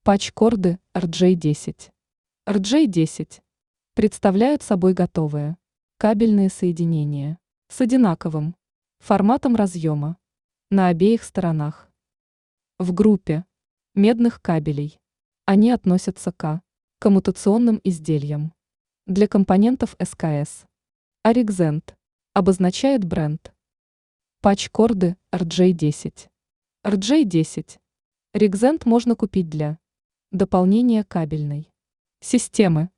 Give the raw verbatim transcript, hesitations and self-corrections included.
Патч-корды эр джей десять. эр джей десять представляют собой готовые кабельные соединения с одинаковым форматом разъема на обеих сторонах. В группе медных кабелей они относятся к коммутационным изделиям для компонентов эс ка эс, а Ригзент обозначает бренд. Патч-корды эр джей десять. эр джей десять. Ригзент можно купить для дополнения кабельной системы